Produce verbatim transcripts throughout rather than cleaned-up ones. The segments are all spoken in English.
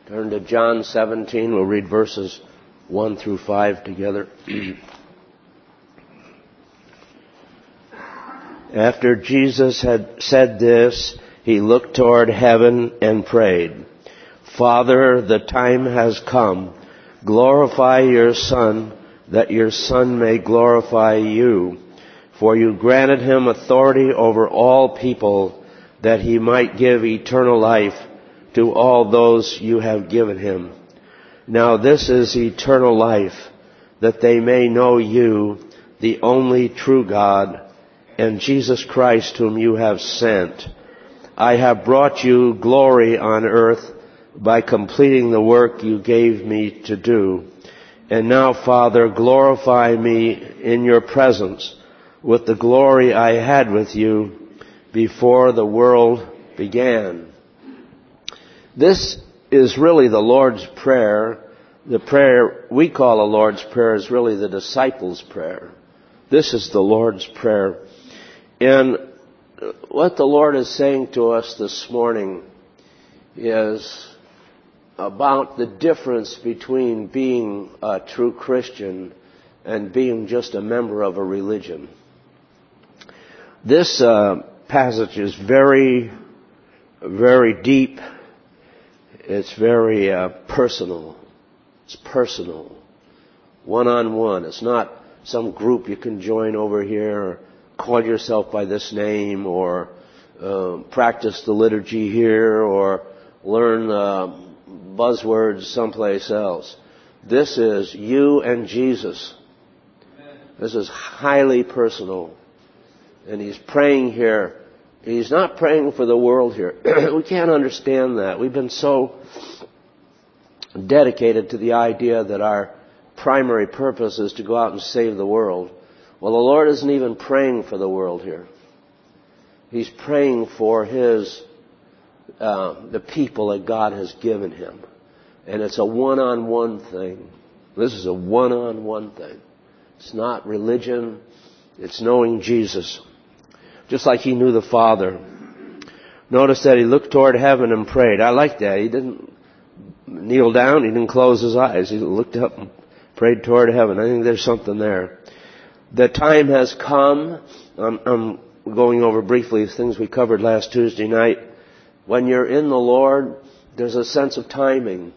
Turn to John seventeen. We'll read verses one through five together. After Jesus had said this, he looked toward heaven and prayed, Father, the time has come. Glorify your Son, that your Son may glorify you. For you granted him authority over all people, that he might give eternal life to all those you have given him. Now this is eternal life, that they may know you, the only true God, and Jesus Christ whom you have sent. I have brought you glory on earth by completing the work you gave me to do. And now, Father, glorify me in your presence with the glory I had with you before the world began. This is really the Lord's Prayer. The prayer we call a Lord's Prayer is really the disciples' prayer. This is the Lord's Prayer. And what the Lord is saying to us this morning is about the difference between being a true Christian and being just a member of a religion. This uh, passage is very, very deep. It's very uh, personal. It's personal. One-on-one. It's not some group you can join over here or call yourself by this name or uh, practice the liturgy here or learn uh, buzzwords someplace else. This is you and Jesus. This is highly personal. And he's praying here. He's not praying for the world here. We can't understand that. We've been so dedicated to the idea that our primary purpose is to go out and save the world. Well, the Lord isn't even praying for the world here. He's praying for His, uh, the people that God has given Him. And it's a one-on-one thing. This is a one-on-one thing. It's not religion. It's knowing Jesus. Just like He knew the Father. Notice that He looked toward heaven and prayed. I like that. He didn't kneel down. He didn't close His eyes. He looked up and prayed toward heaven. I think there's something there. The time has come. I'm, I'm going over briefly things we covered last Tuesday night. When you're in the Lord, there's a sense of timing.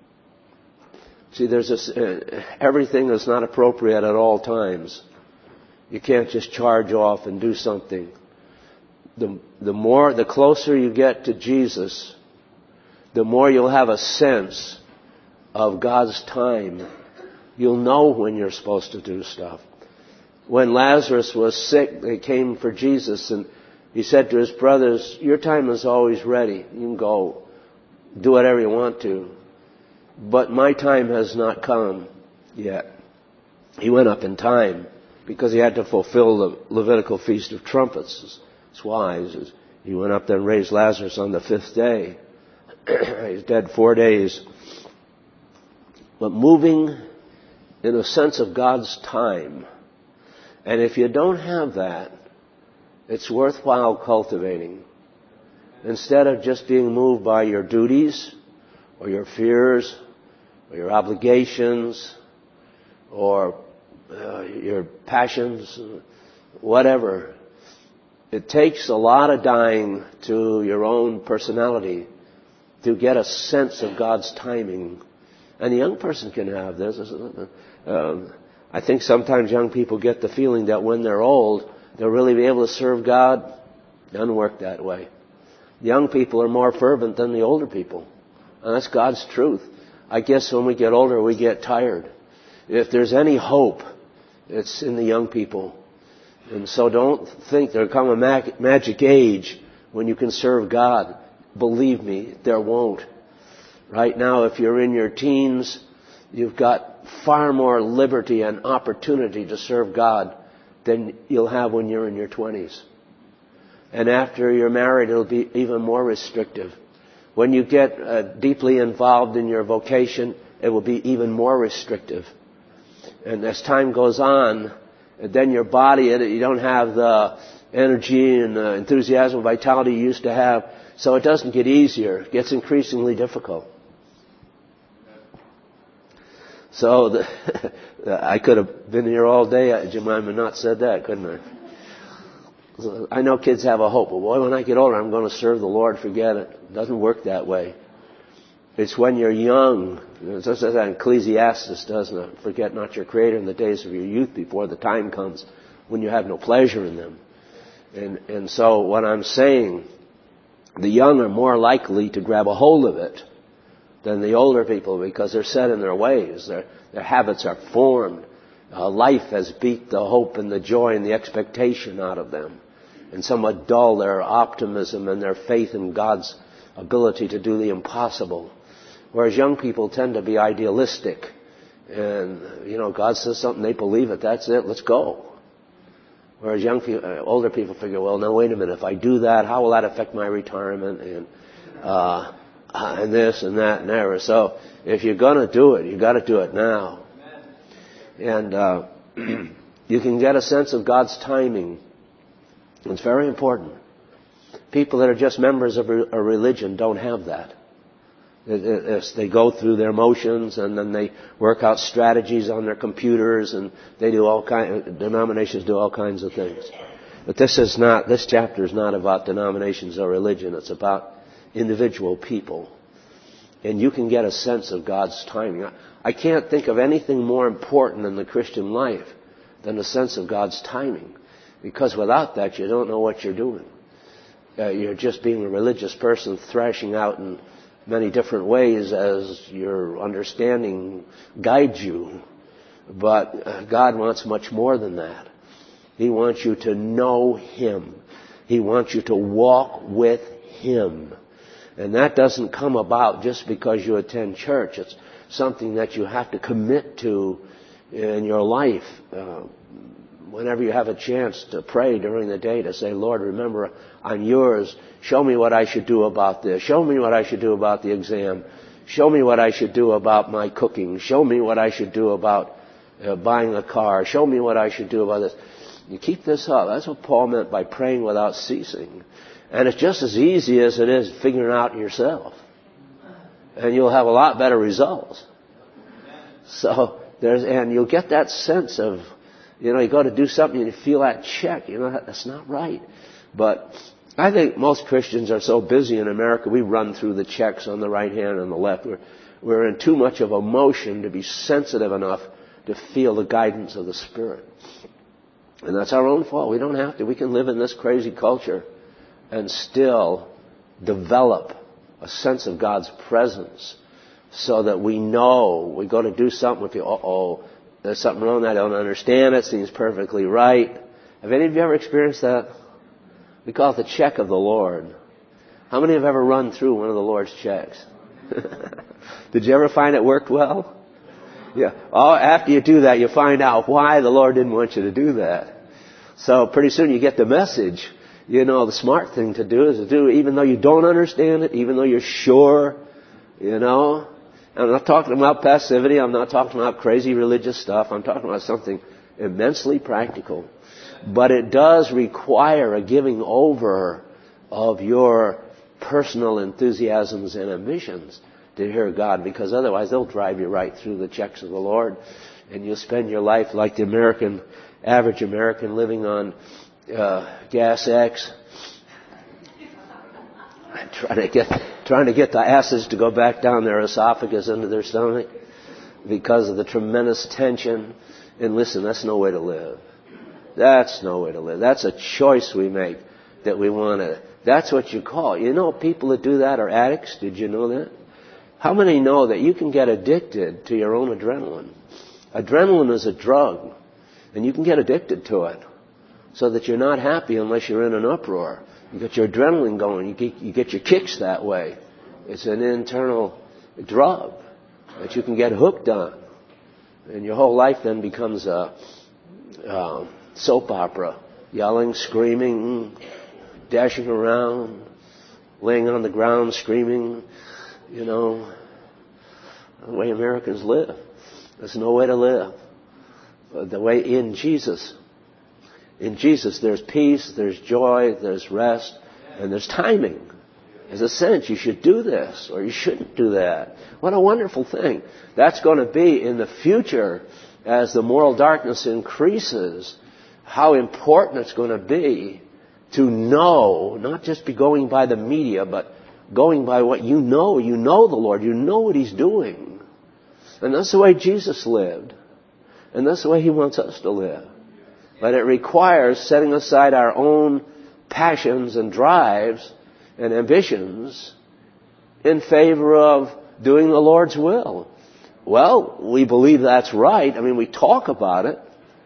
See, there's a, uh, everything is not appropriate at all times. You can't just charge off and do something. The, the more, the closer you get to Jesus, the more you'll have a sense of God's time. You'll know when you're supposed to do stuff. When Lazarus was sick, they came for Jesus and He said to His brothers, your time is always ready. You can go do whatever you want to. But my time has not come yet. He went up in time because He had to fulfill the Levitical Feast of Trumpets. That's why He went up there and raised Lazarus on the fifth day. He's dead four days. But moving in a sense of God's time. And if you don't have that, it's worthwhile cultivating. Instead of just being moved by your duties or your fears or your obligations or uh, your passions, whatever. It takes a lot of dying to your own personality to get a sense of God's timing. And a young person can have this. Um, I think sometimes young people get the feeling that when they're old, they'll really be able to serve God. It doesn't work that way. Young people are more fervent than the older people. And that's God's truth. I guess when we get older, we get tired. If there's any hope, it's in the young people. And so don't think there'll come a mag- magic age when you can serve God. Believe me, there won't. Right now, if you're in your teens, you've got far more liberty and opportunity to serve God than you'll have when you're in your twenties. And after you're married, it'll be even more restrictive. When you get uh, deeply involved in your vocation, it will be even more restrictive. And as time goes on, then your body, you don't have the energy and uh, enthusiasm, vitality you used to have. So it doesn't get easier. It gets increasingly difficult. So the, I could have been here all day. Jemima not said that, couldn't I? So I know kids have a hope. Well, boy, when I get older, I'm going to serve the Lord. Forget it. It doesn't work that way. It's when you're young. It says that in Ecclesiastes, doesn't it? Forget not your Creator in the days of your youth before the time comes when you have no pleasure in them. And, and so what I'm saying, the young are more likely to grab a hold of it than the older people because they're set in their ways. Their, their habits are formed. Uh, life has beat the hope and the joy and the expectation out of them and somewhat dull their optimism and their faith in God's ability to do the impossible. Whereas young people tend to be idealistic. And, you know, God says something, they believe it, that's it, let's go. Whereas young people, uh, older people figure, well, now wait a minute, if I do that, how will that affect my retirement and uh, and this and that and there. So if you're going to do it, you've got to do it now. And uh, you can get a sense of God's timing. It's very important. People that are just members of a religion don't have that. They go through their motions and then they work out strategies on their computers and they do all kinds, denominations do all kinds of things. But this is not, this chapter is not about denominations or religion. It's about individual people. And you can get a sense of God's timing. I can't think of anything more important in the Christian life than a sense of God's timing. Because without that, you don't know what you're doing. Uh, you're just being a religious person thrashing out in many different ways as your understanding guides you. But God wants much more than that. He wants you to know Him. He wants you to walk with Him. And that doesn't come about just because you attend church. It's something that you have to commit to in your life. Uh, whenever you have a chance to pray during the day, to say, Lord, remember, I'm yours. Show me what I should do about this. Show me what I should do about the exam. Show me what I should do about my cooking. Show me what I should do about uh, buying a car. Show me what I should do about this. You keep this up. That's what Paul meant by praying without ceasing. And it's just as easy as it is figuring out yourself. And you'll have a lot better results. So there's, and you'll get that sense of, you know, you go to do something and you feel that check. You know, that's not right. But I think most Christians are so busy in America, we run through the checks on the right hand and the left. We're, we're in too much of emotion to be sensitive enough to feel the guidance of the Spirit. And that's our own fault. We don't have to. We can live in this crazy culture and still develop a sense of God's presence so that we know we go to do something, we feel, uh-oh, there's something wrong, I don't understand it, seems perfectly right. Have any of you ever experienced that? We call it the check of the Lord. How many have ever run through one of the Lord's checks? Did you ever find it worked well? Yeah. Oh, after you do that, you find out why the Lord didn't want you to do that. So pretty soon you get the message. You know, the smart thing to do is to do, even though you don't understand it, even though you're sure, you know. I'm not talking about passivity. I'm not talking about crazy religious stuff. I'm talking about something immensely practical. But it does require a giving over of your personal enthusiasms and ambitions to hear God, because otherwise they'll drive you right through the checks of the Lord, and you'll spend your life like the American, average American, living on uh, gas X, trying to get trying to get the acids to go back down their esophagus into their stomach because of the tremendous tension. And listen, that's no way to live. That's no way to live. That's a choice we make that we want to. That's what you call. You know, people that do that are addicts. Did you know that? How many know that you can get addicted to your own adrenaline? Adrenaline is a drug, and you can get addicted to it so that you're not happy unless you're in an uproar. You get your adrenaline going. You get, you get your kicks that way. It's an internal drug that you can get hooked on. And your whole life then becomes a, a soap opera. Yelling, screaming, dashing around, laying on the ground, screaming. You know, the way Americans live. There's no way to live. The way in Jesus. In Jesus, there's peace, there's joy, there's rest, and there's timing. There's a sense you should do this or you shouldn't do that. What a wonderful thing. That's going to be in the future as the moral darkness increases, how important it's going to be to know, not just be going by the media, but going by what you know. You know the Lord. You know what He's doing. And that's the way Jesus lived. And that's the way He wants us to live. But it requires setting aside our own passions and drives and ambitions in favor of doing the Lord's will. Well, we believe that's right. I mean, we talk about it.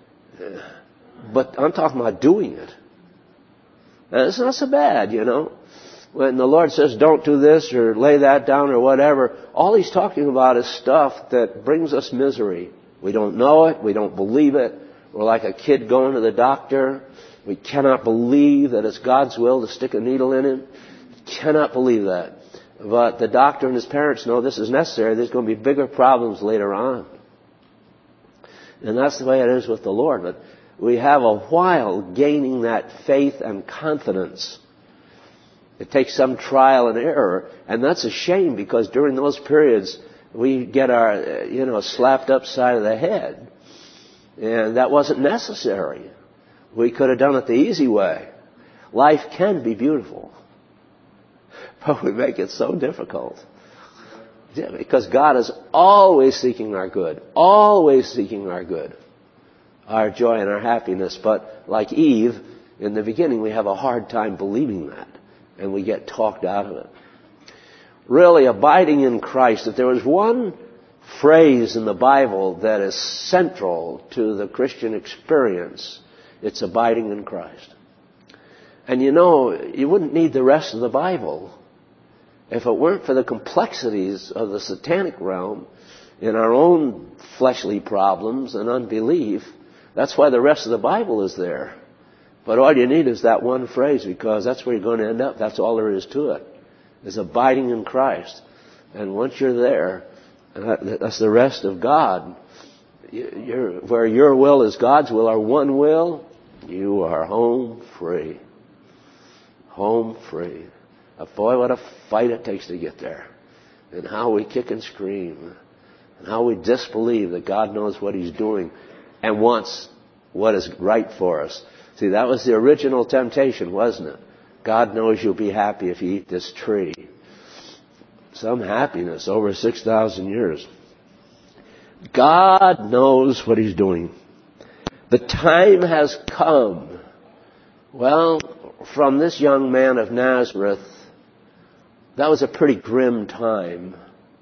But I'm talking about doing it. And it's not so bad, you know. When the Lord says don't do this or lay that down or whatever, all He's talking about is stuff that brings us misery. We don't know it. We don't believe it. We're like a kid going to the doctor. We cannot believe that it's God's will to stick a needle in him. Cannot believe that. But the doctor and his parents know this is necessary. There's going to be bigger problems later on. And that's the way it is with the Lord. But we have a while gaining that faith and confidence. It takes some trial and error. And that's a shame because during those periods we get our, you know, slapped upside of the head. And that wasn't necessary. We could have done it the easy way. Life can be beautiful. But we make it so difficult. Yeah, because God is always seeking our good. Always seeking our good. Our joy and our happiness. But like Eve, in the beginning we have a hard time believing that. And we get talked out of it. Really, abiding in Christ, if there was one phrase in the Bible that is central to the Christian experience, it's abiding in Christ. And you know, you wouldn't need the rest of the Bible if it weren't for the complexities of the satanic realm in our own fleshly problems and unbelief. That's why the rest of the Bible is there. But all you need is that one phrase because that's where you're going to end up. That's all there is to it, is abiding in Christ. And once you're there, that's the rest of God. You're, where your will is God's will, or one will, you are home free. Home free. Boy, what a fight it takes to get there. And how we kick and scream. And how we disbelieve that God knows what He's doing and wants what is right for us. See, that was the original temptation, wasn't it? God knows you'll be happy if you eat this tree. Some happiness over six thousand years. God knows what He's doing. The time has come. Well, from this young man of Nazareth, that was a pretty grim time.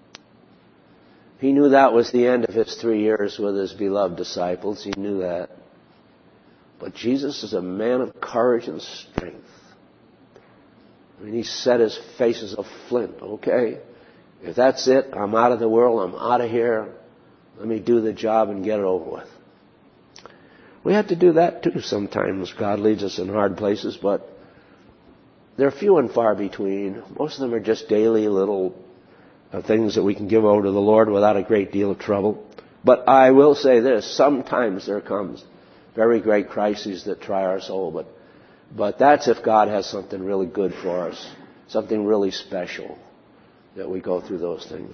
He knew that was the end of his three years with His beloved disciples. He knew that. But Jesus is a man of courage and strength. I mean, He set His face as a flint. Okay, if that's it, I'm out of the world, I'm out of here. Let me do the job and get it over with. We have to do that too sometimes. God leads us in hard places, but they're few and far between. Most of them are just daily little uh, things that we can give over to the Lord without a great deal of trouble. But I will say this, sometimes there comes very great crises that try our soul, but but that's if God has something really good for us, something really special, that we go through those things.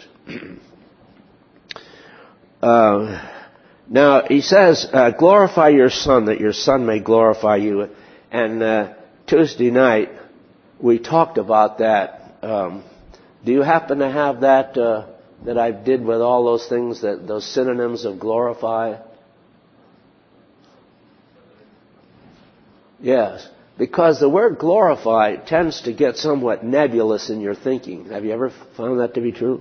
uh, now, He says, uh, glorify your Son, that your Son may glorify you. And uh, Tuesday night, we talked about that. Um, do you happen to have that uh, that I did with all those things, that those synonyms of glorify? Yes, because the word glorify tends to get somewhat nebulous in your thinking. Have you ever found that to be true?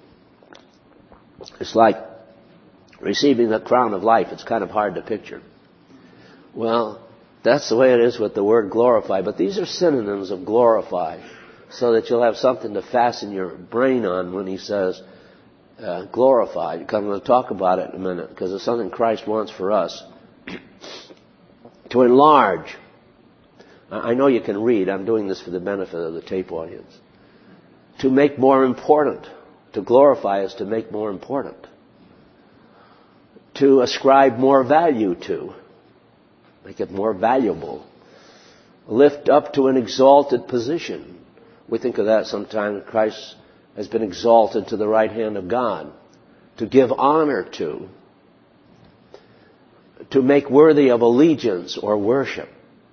It's like receiving the crown of life. It's kind of hard to picture. Well, that's the way it is with the word glorify. But these are synonyms of glorify, so that you'll have something to fasten your brain on when He says uh, glorify. I'm going to talk about it in a minute, because it's something Christ wants for us. To enlarge. I know you can read. I'm doing this for the benefit of the tape audience. To make more important. To glorify is to make more important. To ascribe more value to. Make it more valuable. Lift up to an exalted position. We think of that sometimes. Christ has been exalted to the right hand of God, to give honor to, to make worthy of allegiance or worship,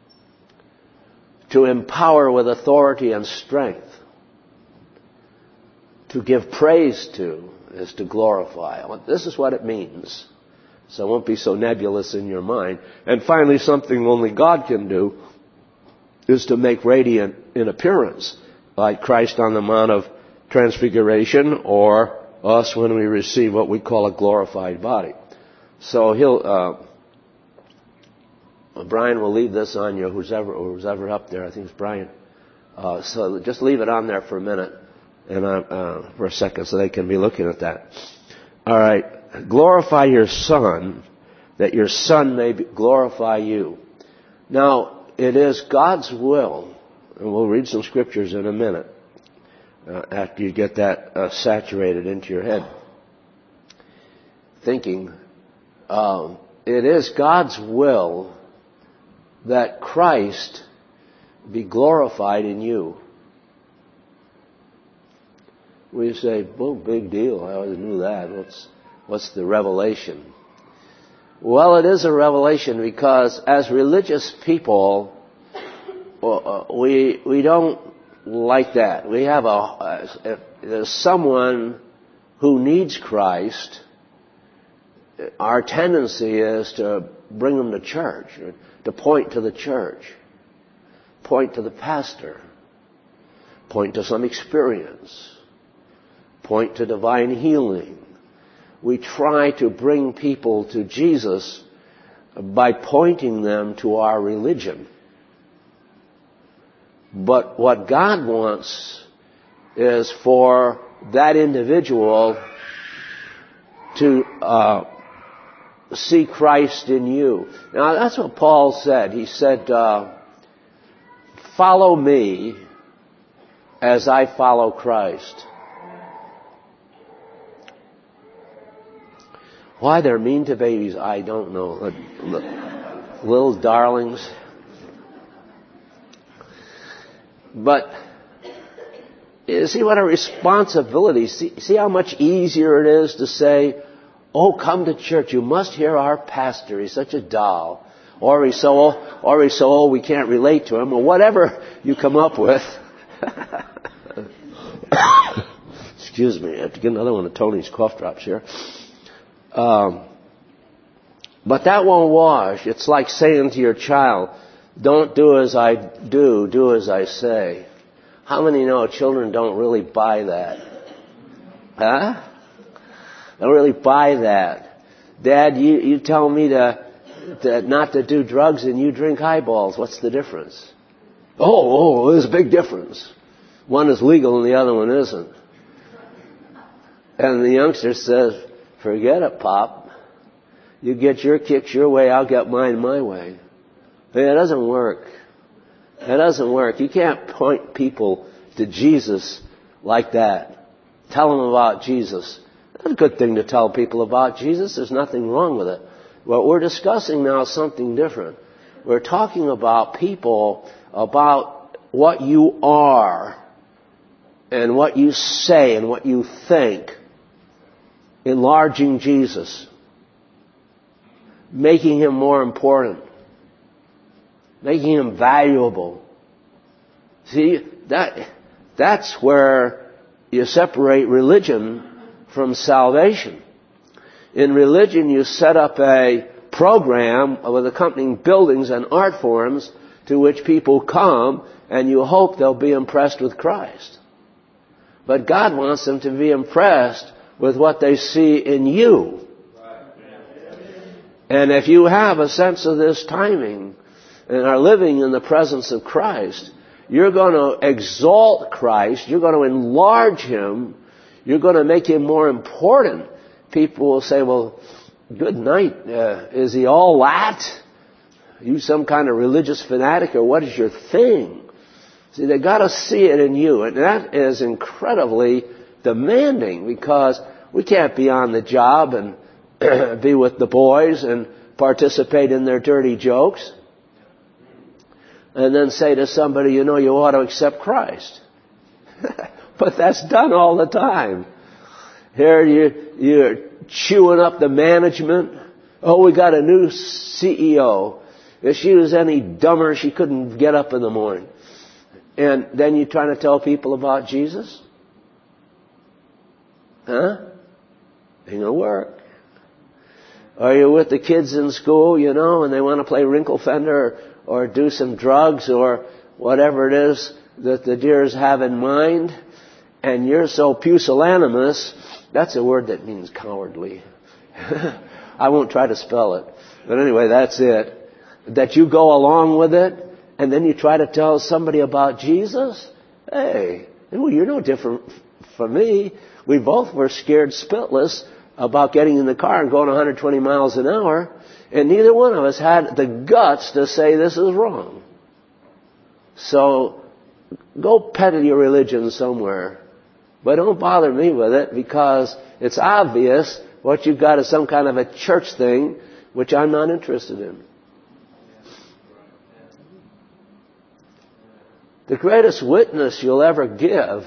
to empower with authority and strength, to give praise to is to glorify. This is what it means. So it won't be so nebulous in your mind. And finally, something only God can do is to make radiant in appearance, like Christ on the Mount of Transfiguration, or us when we receive what we call a glorified body. So he'll, uh, Brian will leave this on you, who's ever, who's ever up there. I think it's Brian. Uh, so just leave it on there for a minute. And uh, uh, for a second, so they can be looking at that. All right. Glorify your Son, that your Son may be, glorify you. Now, it is God's will, and we'll read some scriptures in a minute, uh, after you get that uh, saturated into your head. Thinking, um, it is God's will that Christ be glorified in you. We say, well, big deal. I always knew that. What's, what's the revelation? Well, it is a revelation because as religious people, uh, we, we don't like that. We have a, if there's someone who needs Christ, our tendency is to bring them to church, to point to the church, point to the pastor, point to some experience, point to divine healing. We try to bring people to Jesus by pointing them to our religion. But what God wants is for that individual to uh, see Christ in you. Now, that's what Paul said. He said, uh, follow me as I follow Christ. Why they're mean to babies, I don't know. Little darlings. But you see what a responsibility. See, see how much easier it is to say, oh, come to church. You must hear our pastor. He's such a doll. Or he's so old, or he's so old we can't relate to him. Or whatever you come up with. Excuse me. I have to get another one of Tony's cough drops here. Um, but that won't wash. It's like saying to your child, don't do as I do, do as I say. How many know children don't really buy that? Huh? Don't really buy that. Dad, you, you tell me to, to not to do drugs and you drink highballs. What's the difference? Oh, oh, there's a big difference. One is legal and the other one isn't. And the youngster says, forget it, Pop. You get your kicks your way, I'll get mine my way. Hey, it doesn't work. It doesn't work. You can't point people to Jesus like that. Tell them about Jesus. That's a good thing to tell people about Jesus. There's nothing wrong with it. What we're discussing now is something different. We're talking about people, about what you are and what you say and what you think. Enlarging Jesus. Making him more important. Making him valuable. See, that that's where you separate religion from salvation. In religion, you set up a program with accompanying buildings and art forms to which people come, and you hope they'll be impressed with Christ. But God wants them to be impressed with what they see in you. And if you have a sense of this timing and are living in the presence of Christ, you're going to exalt Christ, you're going to enlarge him, you're going to make him more important. People will say, well, good night, uh, is he all that? Are you some kind of religious fanatic, or what is your thing? See, they got to see it in you, and that is incredibly demanding, because we can't be on the job and be with the boys and participate in their dirty jokes and then say to somebody, you know, you ought to accept Christ. But that's done all the time. Here you, you're chewing up the management. Oh, we got a new C E O. If she was any dumber, she couldn't get up in the morning. And then you're trying to tell people about Jesus? Huh? Ain't gonna work. Or you're with the kids in school, you know, and they want to play wrinkle fender or, or do some drugs or whatever it is that the dears have in mind, and you're so pusillanimous. That's a word that means cowardly. I won't try to spell it. But anyway, that's it. That you go along with it, and then you try to tell somebody about Jesus? Hey, you're no different from me. We both were scared spitless about getting in the car and going one hundred twenty miles an hour, and neither one of us had the guts to say this is wrong. So, go peddle your religion somewhere. But don't bother me with it, because it's obvious what you've got is some kind of a church thing, which I'm not interested in. The greatest witness you'll ever give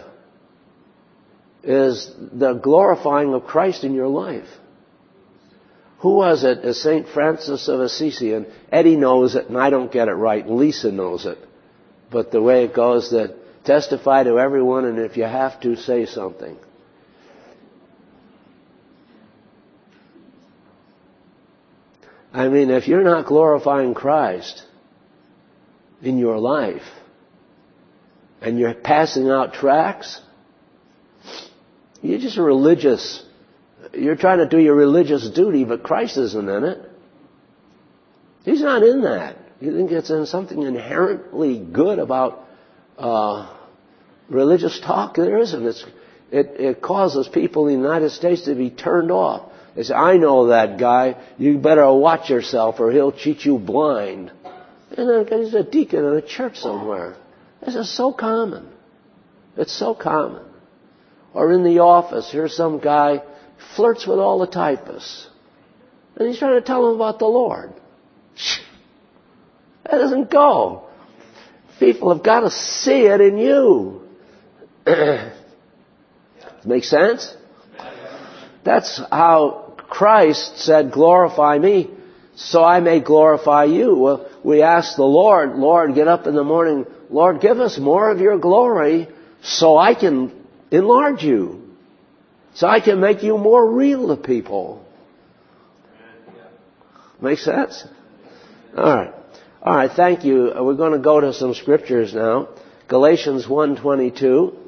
is the glorifying of Christ in your life. Who was it? As Saint Francis of Assisi, and Eddie knows it, and I don't get it right. Lisa knows it. But the way it goes, that testify to everyone, and if you have to, say something. I mean, if you're not glorifying Christ in your life, and you're passing out tracts, you're just a religious. You're trying to do your religious duty, but Christ isn't in it. He's not in that. You think it's in something inherently good about uh, religious talk? There isn't. It's, it, it causes people in the United States to be turned off. They say, I know that guy. You better watch yourself or he'll cheat you blind. And then he's a deacon in a church somewhere. This is so common. It's so common. Or in the office, here's some guy flirts with all the typists. And he's trying to tell them about the Lord. That doesn't go. People have got to see it in you. Make sense? That's how Christ said, glorify me so I may glorify you. Well, we ask the Lord, Lord, get up in the morning, Lord, give us more of your glory so I can enlarge you. So I can make you more real to people. Make sense? All right. All right, thank you. We're going to go to some scriptures now. Galatians one twenty-two.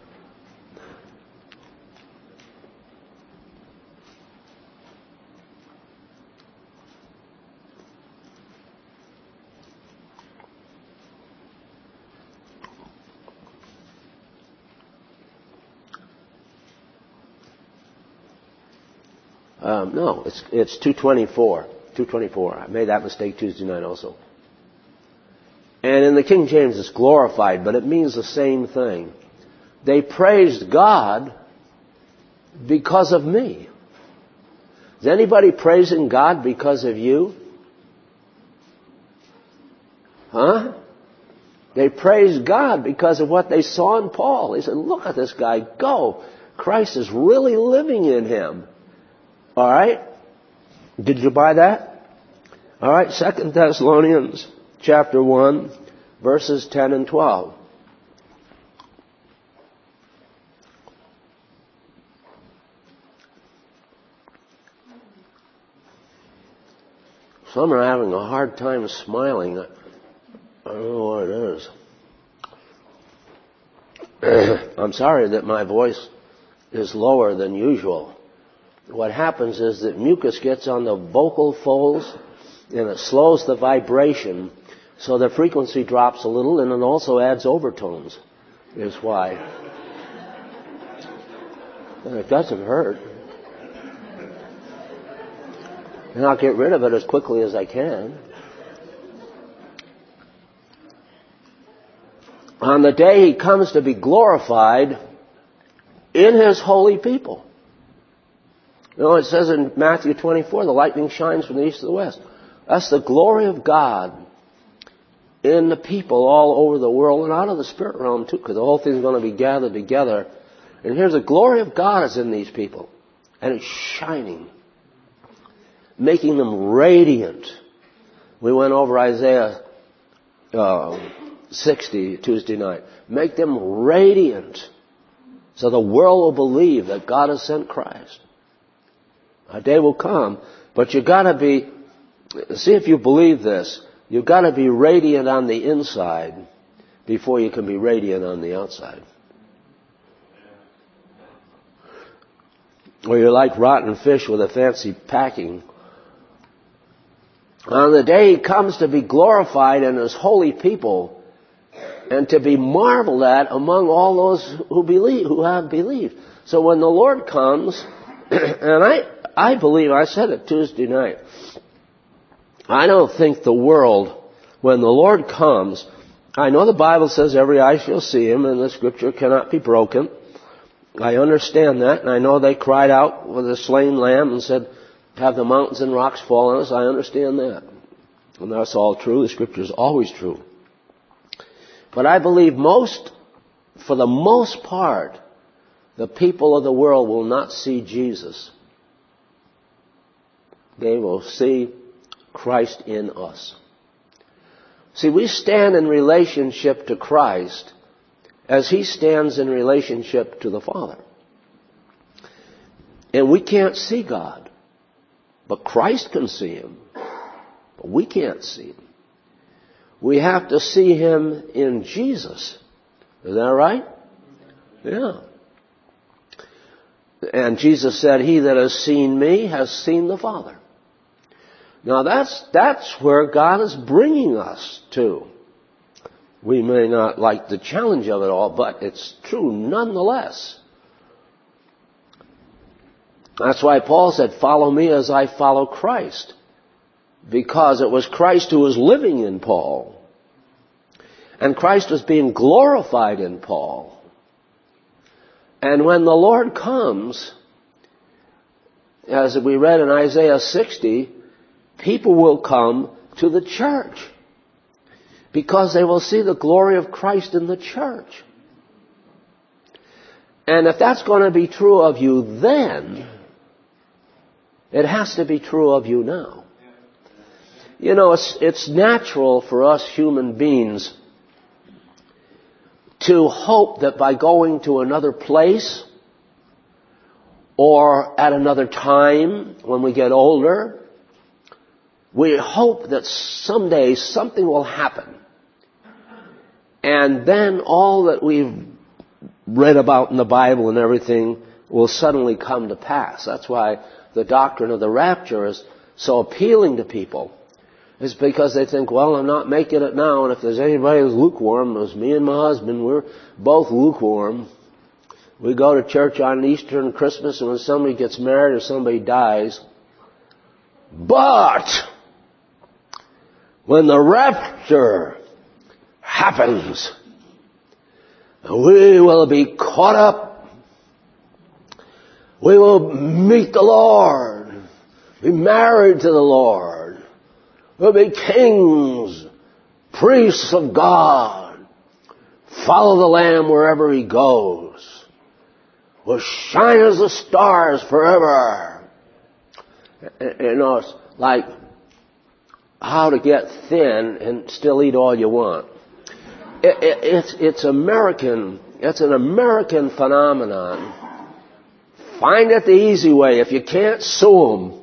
Um, no, it's it's two twenty-four. two twenty-four. I made that mistake Tuesday night also. And in the King James it's glorified, but it means the same thing. They praised God because of me. Is anybody praising God because of you? Huh? They praised God because of what they saw in Paul. They said, look at this guy go. Christ is really living in him. All right? Did you buy that? All right, Second Thessalonians chapter one, verses ten and twelve. Some are having a hard time smiling. I don't know what it is. I'm sorry that my voice is lower than usual. What happens is that mucus gets on the vocal folds and it slows the vibration, so the frequency drops a little, and it also adds overtones, is why. And it doesn't hurt. And I'll get rid of it as quickly as I can. On the day he comes to be glorified in his holy people. You know, it says in Matthew twenty-four, the lightning shines from the east to the west. That's the glory of God in the people all over the world and out of the spirit realm too, because the whole thing's going to be gathered together. And here's the glory of God is in these people. And it's shining, making them radiant. We went over Isaiah uh, sixty Tuesday night. Make them radiant so the world will believe that God has sent Christ. A day will come, but you've got to be, see if you believe this, you've got to be radiant on the inside before you can be radiant on the outside. Or you're like rotten fish with a fancy packing. On the day He comes to be glorified in His holy people and to be marveled at among all those who believe, who have believed. So when the Lord comes, and I, I believe, I said it Tuesday night, I don't think the world, when the Lord comes, I know the Bible says every eye shall see Him and the Scripture cannot be broken. I understand that, and I know they cried out with a slain lamb and said, have the mountains and rocks fall on us. I understand that. And that's all true. The Scripture is always true. But I believe most, for the most part, the people of the world will not see Jesus. They will see Christ in us. See, we stand in relationship to Christ as He stands in relationship to the Father. And we can't see God. But Christ can see Him. But we can't see Him. We have to see Him in Jesus. Is that right? Yeah. And Jesus said, He that has seen me has seen the Father. Now that's, that's where God is bringing us to. We may not like the challenge of it all, but it's true nonetheless. That's why Paul said, follow me as I follow Christ. Because it was Christ who was living in Paul. And Christ was being glorified in Paul. And when the Lord comes, as we read in Isaiah sixty, people will come to the church. Because they will see the glory of Christ in the church. And if that's going to be true of you then, it has to be true of you now. You know, it's, it's natural for us human beings to hope that by going to another place or at another time when we get older, we hope that someday something will happen. And then all that we've read about in the Bible and everything will suddenly come to pass. That's why the doctrine of the rapture is so appealing to people. It's because they think, well, I'm not making it now, and if there's anybody who's lukewarm, it's me and my husband, we're both lukewarm. We go to church on Easter and Christmas, and when somebody gets married or somebody dies. But when the rapture happens, we will be caught up. We will meet the Lord, be married to the Lord. We'll be kings, priests of God, follow the Lamb wherever He goes. We'll shine as the stars forever. You know, it's like how to get thin and still eat all you want. It, it, it's, it's American, it's an American phenomenon. Find it the easy way. If you can't, sue them.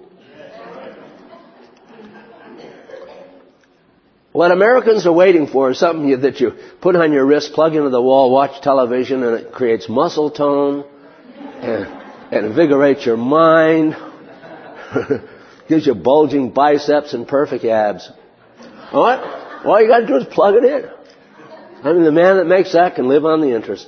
What Americans are waiting for is something that you put on your wrist, plug into the wall, watch television, and it creates muscle tone and, and invigorates your mind, gives you bulging biceps and perfect abs. What? All you got to do is plug it in. I mean, the man that makes that can live on the interest.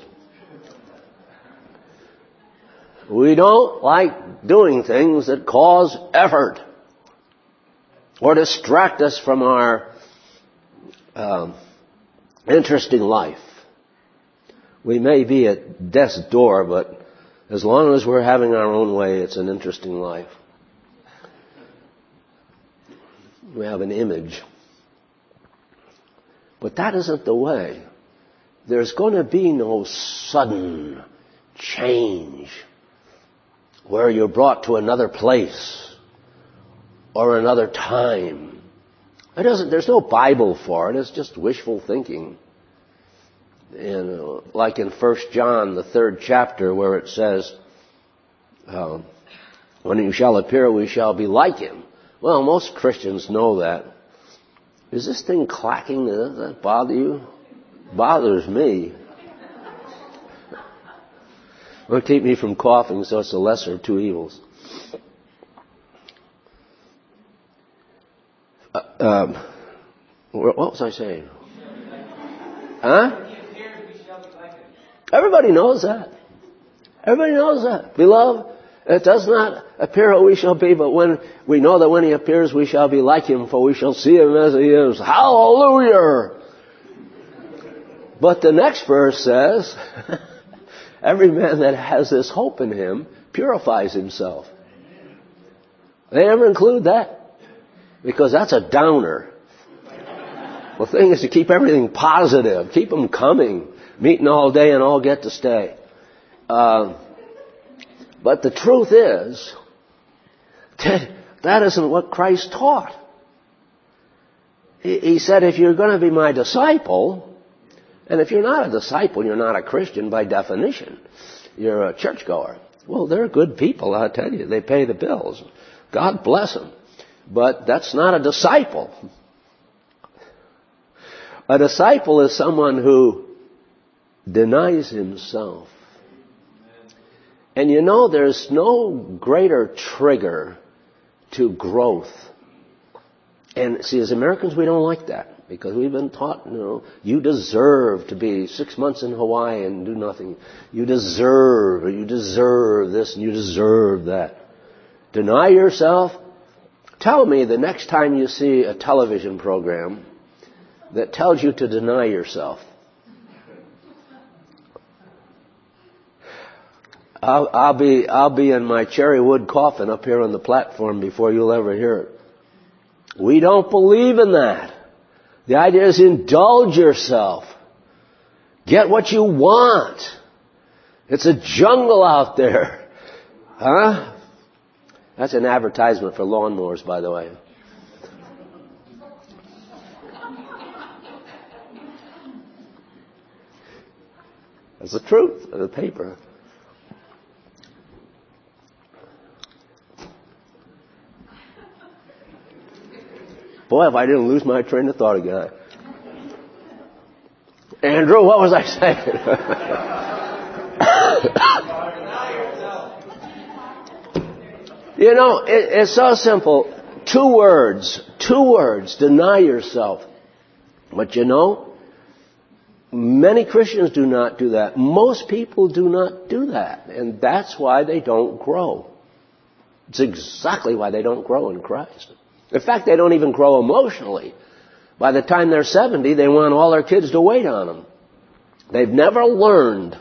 We don't like doing things that cause effort or distract us from our Um, interesting life. We may be at death's door, but as long as we're having our own way, it's an interesting life. We have an image. But that isn't the way. There's going to be no sudden change where you're brought to another place or another time. It doesn't, there's no Bible for it. It's just wishful thinking. And uh, like in First John, the third chapter, where it says, uh, when he shall appear, we shall be like him. Well, most Christians know that. Is this thing clacking? Does that bother you? Bothers me. It'll keep me from coughing, so it's the lesser of two evils. Uh, um, what was I saying? Huh? Everybody knows that. Everybody knows that. Beloved, it does not appear how we shall be, but when we know that when he appears, we shall be like him, for we shall see him as he is. Hallelujah! But the next verse says, every man that has this hope in him purifies himself. They never include that, because that's a downer. The thing is to keep everything positive, keep them coming, meeting all day and all get to stay. Uh, but the truth is, that, that isn't what Christ taught. He, he said, if you're going to be my disciple, and if you're not a disciple, you're not a Christian by definition. You're a churchgoer. Well, they're good people, I'll tell you. They pay the bills. God bless them. But that's not a disciple. A disciple is someone who denies himself. And you know, there's no greater trigger to growth. And see, as Americans, we don't like that, because we've been taught, you know, you deserve to be six months in Hawaii and do nothing. You deserve, or you deserve this, and you deserve that. Deny yourself. Tell me the next time you see a television program that tells you to deny yourself. I'll, I'll be I'll be in my cherry wood coffin up here on the platform before you'll ever hear it. We don't believe in that. The idea is indulge yourself. Get what you want. It's a jungle out there. Huh? That's an advertisement for lawnmowers, by the way. That's the truth of the paper. Boy, if I didn't lose my train of thought again. Andrew, what was I saying? You know, it, it's so simple. Two words. Two words. Deny yourself. But you know, many Christians do not do that. Most people do not do that. And that's why they don't grow. It's exactly why they don't grow in Christ. In fact, they don't even grow emotionally. By the time they're seventy, they want all their kids to wait on them. They've never learned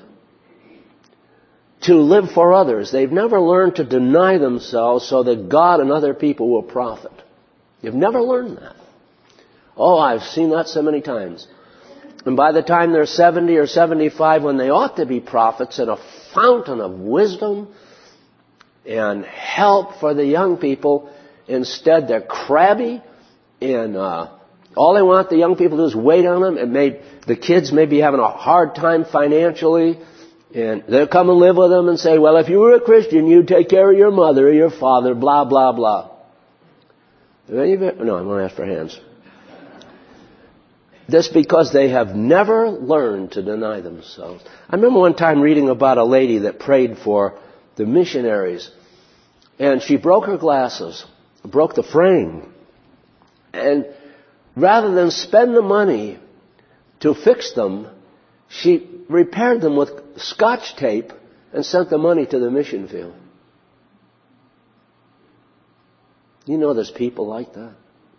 to live for others. They've never learned to deny themselves so that God and other people will profit. You've never learned that. Oh, I've seen that so many times. And by the time they're seventy or seventy-five, when they ought to be prophets and a fountain of wisdom and help for the young people, instead, they're crabby, and uh, all they want the young people to do is wait on them. And may, the kids may be having a hard time financially, and they'll come and live with them and say, well, if you were a Christian, you'd take care of your mother or your father, blah, blah, blah. No, I'm going to ask for hands. This because they have never learned to deny themselves. I remember one time reading about a lady that prayed for the missionaries, and she broke her glasses. Broke the frame. And rather than spend the money to fix them, she repaired them with Scotch tape and sent the money to the mission field. You know there's people like that.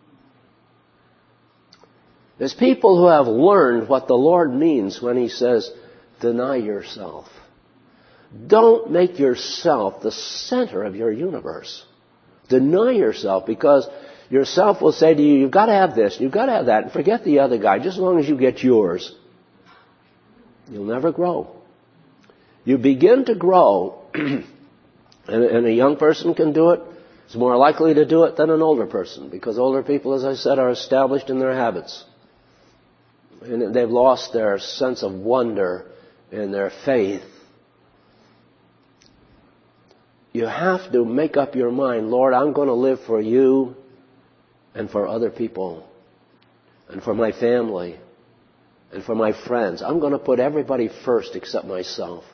There's people who have learned what the Lord means when He says, deny yourself. Don't make yourself the center of your universe. Deny yourself, because Yourself will say to you, you've got to have this, you've got to have that, and forget the other guy, just as long as you get yours. You'll never grow. You begin to grow, and, and a young person can do it, is more likely to do it than an older person, because older people, as I said, are established in their habits. And they've lost their sense of wonder and their faith. You have to make up your mind, Lord, I'm going to live for you and for other people and for my family and for my friends. I'm going to put everybody first except myself.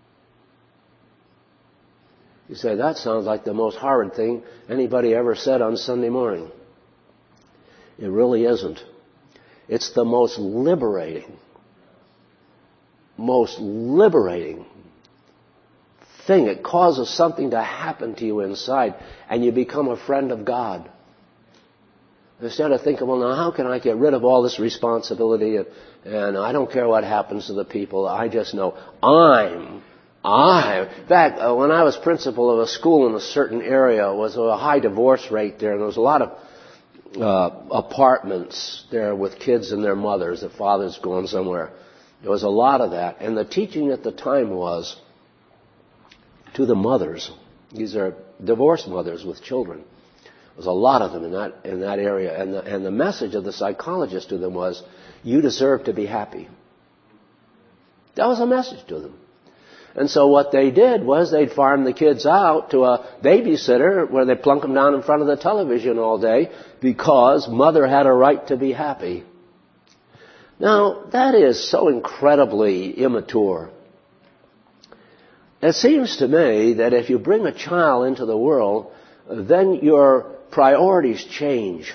You say, that sounds like the most horrid thing anybody ever said on Sunday morning. It really isn't. It's the most liberating, most liberating thing. It causes something to happen to you inside, and you become a friend of God. Instead of thinking, well, now how can I get rid of all this responsibility, and, and I don't care what happens to the people. I just know I'm, I. In fact, uh, when I was principal of a school in a certain area, it was a high divorce rate there, and there was a lot of uh, apartments there with kids and their mothers, the father's going somewhere. There was a lot of that, and the teaching at the time was to the mothers. These are divorced mothers with children. There's a lot of them in that in that area. And the, and the message of the psychologist to them was, you deserve to be happy. That was a message to them. And so what they did was they'd farm the kids out to a babysitter where they plunk them down in front of the television all day because mother had a right to be happy. Now, that is so incredibly immature. It seems to me that if you bring a child into the world, then your priorities change.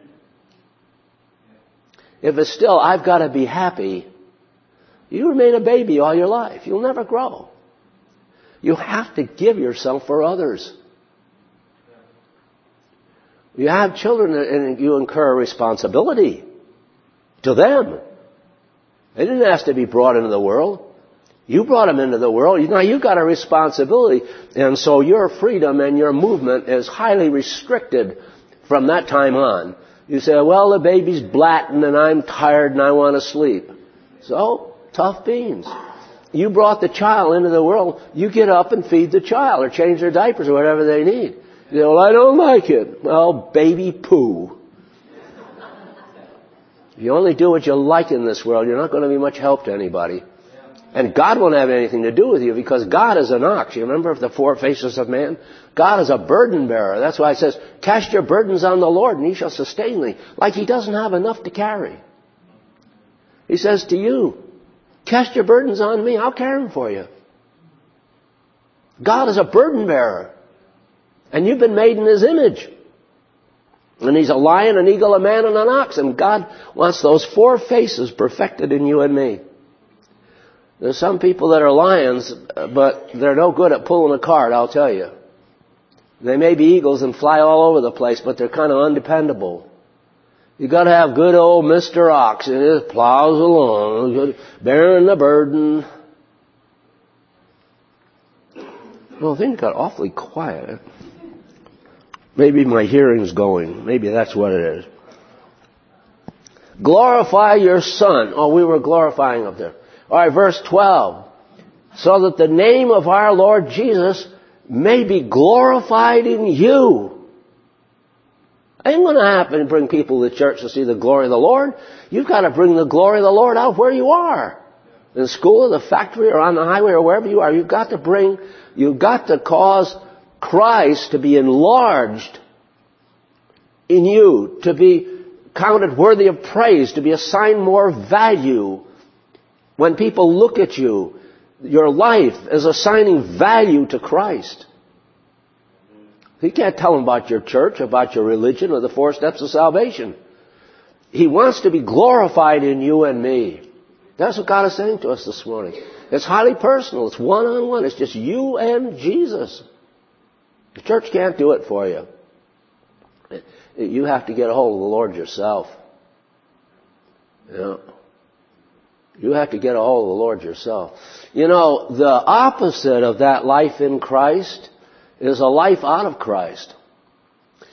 If it's still, I've got to be happy, you remain a baby all your life. You'll never grow. You have to give yourself for others. You have children and you incur responsibility to them. They didn't ask to be brought into the world. You brought them into the world. Now you've got a responsibility. And so your freedom and your movement is highly restricted from that time on. You say, well, the baby's blatting and I'm tired and I want to sleep. So, tough beans. You brought the child into the world. You get up and feed the child or change their diapers or whatever they need. You say, well, I don't like it. Well, baby poo. If you only do what you like in this world, you're not going to be much help to anybody. And God won't have anything to do with you because God is an ox. You remember the four faces of man? God is a burden bearer. That's why it says, cast your burdens on the Lord and he shall sustain thee. Like he doesn't have enough to carry. He says to you, cast your burdens on me. I'll carry them for you. God is a burden bearer. And you've been made in his image. And he's a lion, an eagle, a man, and an ox. And God wants those four faces perfected in you and me. There's some people that are lions, but they're no good at pulling a cart, I'll tell you. They may be eagles and fly all over the place, but they're kind of undependable. You got to have good old Mister Ox, and it plows along, bearing the burden. Well, things got awfully quiet. Maybe my hearing's going. Maybe that's what it is. Glorify your Son. Oh, we were glorifying up there. All right, verse twelve. So that the name of our Lord Jesus may be glorified in you. It ain't going to happen to bring people to church to see the glory of the Lord. You've got to bring the glory of the Lord out where you are. In school, or the factory, or on the highway, or wherever you are. You've got to bring, you've got to cause Christ to be enlarged in you, to be counted worthy of praise, to be assigned more value. When people look at you, your life is assigning value to Christ. He can't tell them about your church, about your religion, or the four steps of salvation. He wants to be glorified in you and me. That's what God is saying to us this morning. It's highly personal. It's one-on-one. It's just you and Jesus. The church can't do it for you. You have to get a hold of the Lord yourself. You know, you have to get a hold of the Lord yourself. You know, the opposite of that life in Christ is a life out of Christ.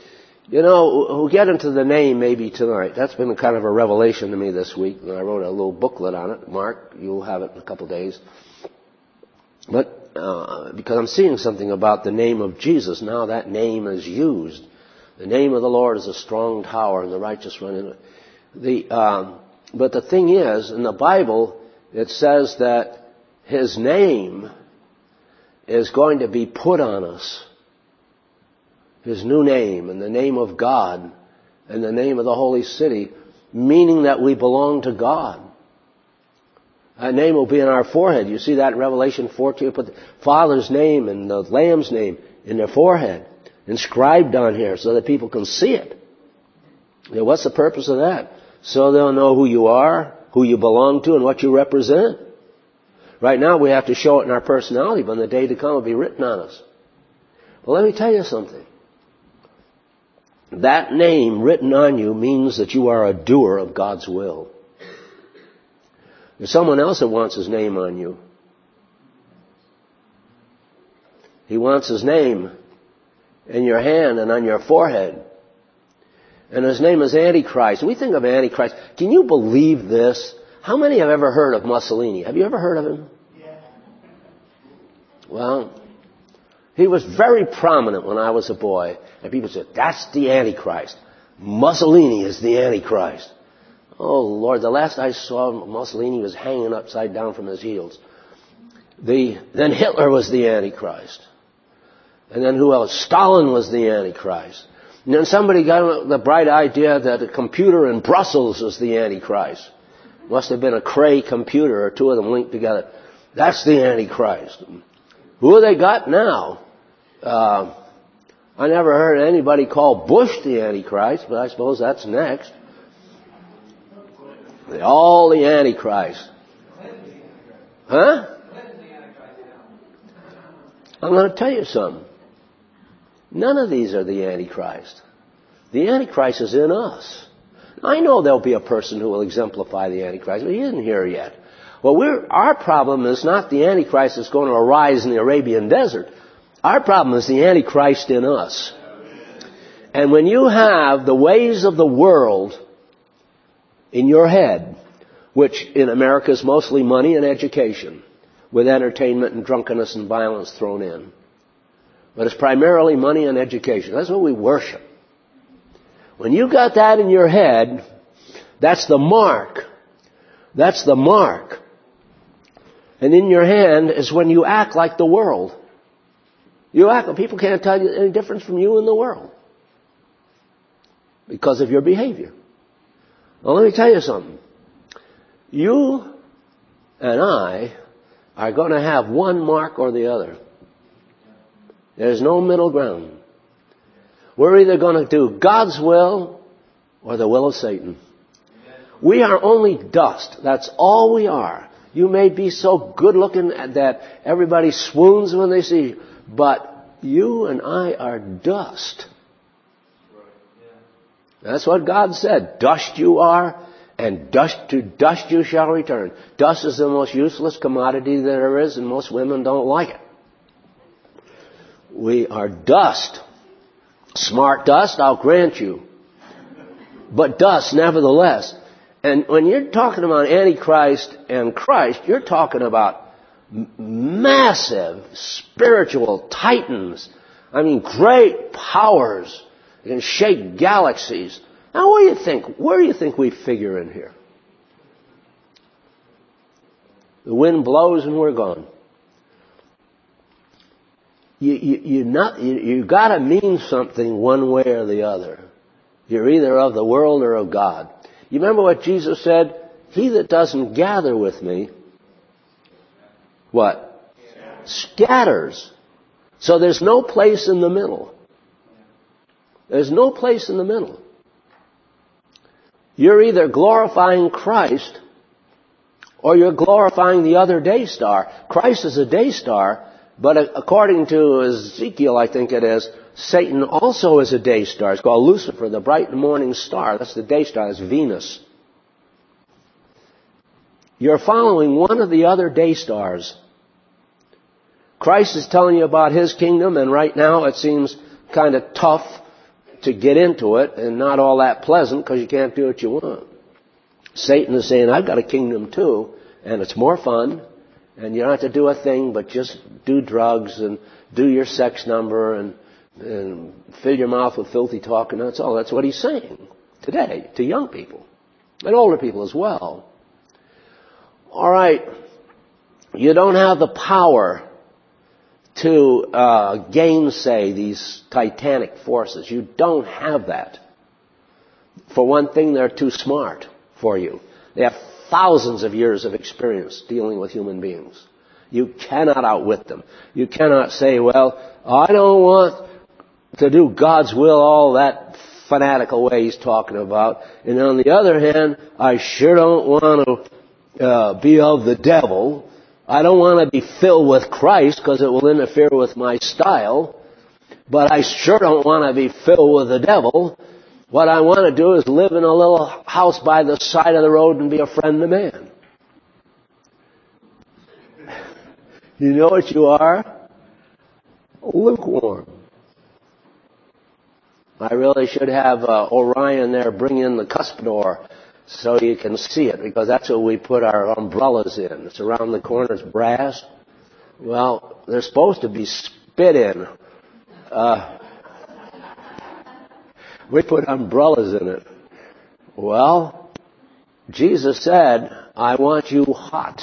You know, we'll get into the name maybe tonight. That's been kind of a revelation to me this week. And I wrote a little booklet on it. Mark, you'll have it in a couple of days. But uh, because I'm seeing something about the name of Jesus, now that name is used. The name of the Lord is a strong tower, and the righteous run in it. The, um, but the thing is, in the Bible, it says that His name is going to be put on us. His new name, and the name of God, and the name of the holy city, meaning that we belong to God. That name will be in our forehead. You see that in Revelation fourteen, put the Father's name and the Lamb's name in their forehead, inscribed on here so that people can see it. Now, what's the purpose of that? So they'll know who you are, who you belong to, and what you represent. Right now we have to show it in our personality, but in the day to come it will be written on us. Well, let me tell you something. That name written on you means that you are a doer of God's will. There's someone else that wants his name on you. He wants his name in your hand and on your forehead. And his name is Antichrist. We think of Antichrist. Can you believe this? How many have ever heard of Mussolini? Have you ever heard of him? Yeah. Well, he was very prominent when I was a boy. And people said, that's the Antichrist. Mussolini is the Antichrist. Oh, Lord, the last I saw, Mussolini was hanging upside down from his heels. The, then Hitler was the Antichrist. And then who else? Stalin was the Antichrist. And then somebody got the bright idea that a computer in Brussels was the Antichrist. Must have been a Cray computer or two of them linked together. That's the Antichrist. Who have they got now? Uh, I never heard anybody call Bush the Antichrist, but I suppose that's next. They're all the Antichrist. Huh? I'm going to tell you something. None of these are the Antichrist. The Antichrist is in us. I know there'll be a person who will exemplify the Antichrist, but he isn't here yet. Well, we're, our problem is not the Antichrist that's going to arise in the Arabian desert. Our problem is the Antichrist in us. And when you have the ways of the world in your head, which in America is mostly money and education, with entertainment and drunkenness and violence thrown in. But it's primarily money and education. That's what we worship. When you got that in your head, that's the mark. That's the mark. And in your hand is when you act like the world. You act, people can't tell you any difference from you in the world because of your behavior. Well, let me tell you something. You and I are going to have one mark or the other. There's no middle ground. We're either going to do God's will or the will of Satan. We are only dust. That's all we are. You may be so good looking that everybody swoons when they see you, but you and I are dust. That's what God said. Dust you are, and dust to dust you shall return. Dust is the most useless commodity there is, and most women don't like it. We are dust. Smart dust, I'll grant you. But dust, nevertheless. And when you're talking about Antichrist and Christ, you're talking about m- massive spiritual titans. I mean, great powers. They can shake galaxies. Now, what do you think? Where do you think we figure in here? The wind blows and we're gone. You, you, you not, you, you got to mean something one way or the other. You're either of the world or of God. You remember what Jesus said? He that doesn't gather with me, what? Scatters. So there's no place in the middle. There's no place in the middle. You're either glorifying Christ or you're glorifying the other day star. Christ is a day star, but according to Ezekiel, I think it is, Satan also is a day star. It's called Lucifer, the bright morning star. That's the day star. That's Venus. You're following one of the other day stars. Christ is telling you about His kingdom, and right now it seems kind of tough to get into it and not all that pleasant because you can't do what you want. Satan is saying, I've got a kingdom too, and it's more fun, and you don't have to do a thing but just do drugs and do your sex number and, and fill your mouth with filthy talk, and that's all. That's what he's saying today to young people and older people as well. All right, you don't have the power to uh, gainsay these titanic forces. You don't have that. For one thing, they're too smart for you. They have thousands of years of experience dealing with human beings. You cannot outwit them. You cannot say, well, I don't want to do God's will all that fanatical way he's talking about. And on the other hand, I sure don't want to uh, be of the devil. I don't want to be filled with Christ because it will interfere with my style. But I sure don't want to be filled with the devil. What I want to do is live in a little house by the side of the road and be a friend to man. You know what you are? Lukewarm. I really should have uh, Orion there bring in the cuspidor so you can see it, because that's what we put our umbrellas in. It's around the corners, brass. Well, they're supposed to be spit in. Uh, we put umbrellas in it. Well, Jesus said, I want you hot,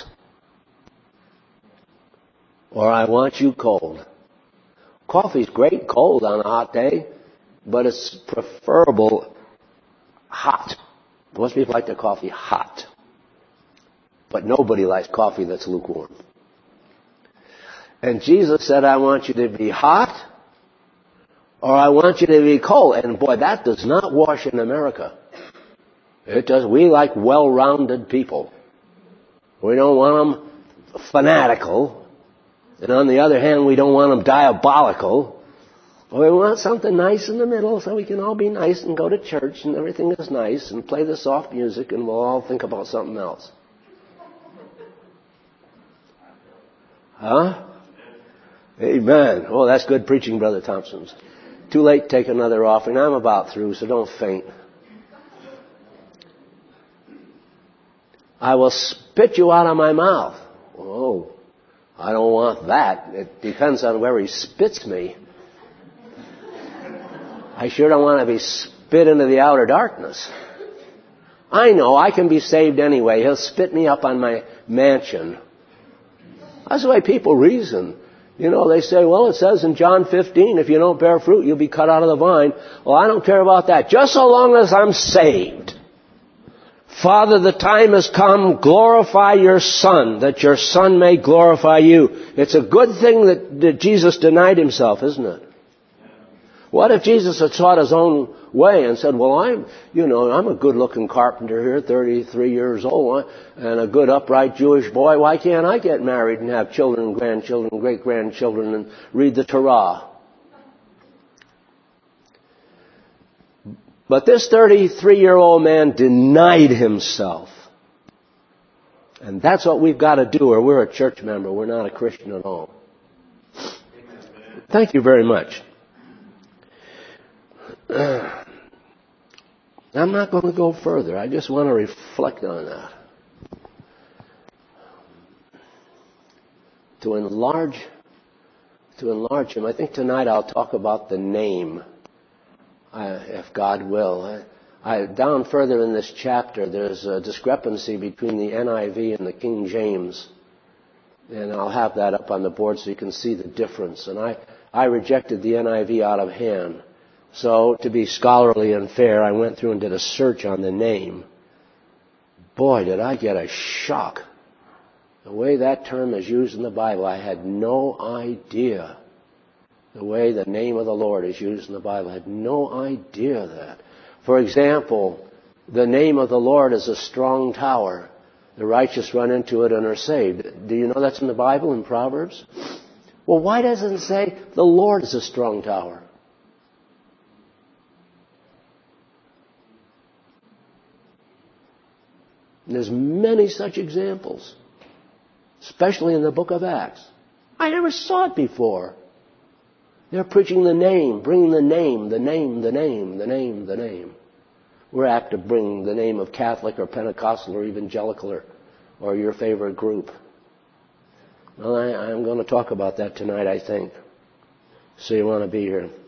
or I want you cold. Coffee's great cold on a hot day, but it's preferable hot. Most people like their coffee hot. But nobody likes coffee that's lukewarm. And Jesus said, I want you to be hot, or I want you to be cold. And boy, that does not wash in America. It does. We like well-rounded people. We don't want them fanatical. And on the other hand, we don't want them diabolical. We want something nice in the middle so we can all be nice and go to church and everything is nice and play the soft music and we'll all think about something else. Huh? Amen. Oh, that's good preaching, Brother Thompson. Too late to take another offering. I'm about through, so don't faint. I will spit you out of my mouth. Oh, I don't want that. It depends on where he spits me. I sure don't want to be spit into the outer darkness. I know I can be saved anyway. He'll spit me up on my mansion. That's the way people reason. You know, they say, well, it says in John fifteen, if you don't bear fruit, you'll be cut out of the vine. Well, I don't care about that. Just so long as I'm saved. Father, the time has come. Glorify your Son, that your Son may glorify you. It's a good thing that, that Jesus denied himself, isn't it? What if Jesus had sought his own way and said, well, I'm, you know, I'm a good-looking carpenter here, thirty-three years old, and a good, upright Jewish boy. Why can't I get married and have children and grandchildren and great-grandchildren and read the Torah? But this thirty-three-year-old man denied himself. And that's what we've got to do, or we're a church member. We're not a Christian at all. Thank you very much. I'm not going to go further. I just want to reflect on that. To enlarge, to enlarge him. I think tonight I'll talk about the name, uh, if God will. I, I, down further in this chapter, there's a discrepancy between the N I V and the King James. And I'll have that up on the board so you can see the difference. And I, I rejected the N I V out of hand. So, to be scholarly and fair, I went through and did a search on the name. Boy, did I get a shock. The way that term is used in the Bible, I had no idea. The way the name of the Lord is used in the Bible, I had no idea of that. For example, the name of the Lord is a strong tower. The righteous run into it and are saved. Do you know that's in the Bible, in Proverbs? Well, why doesn't it say the Lord is a strong tower? And there's many such examples, especially in the book of Acts. I never saw it before. They're preaching the name, bringing the name, the name, the name, the name, the name. We're apt to bring the name of Catholic or Pentecostal or evangelical or, or your favorite group. Well, I, I'm going to talk about that tonight, I think. So you want to be here.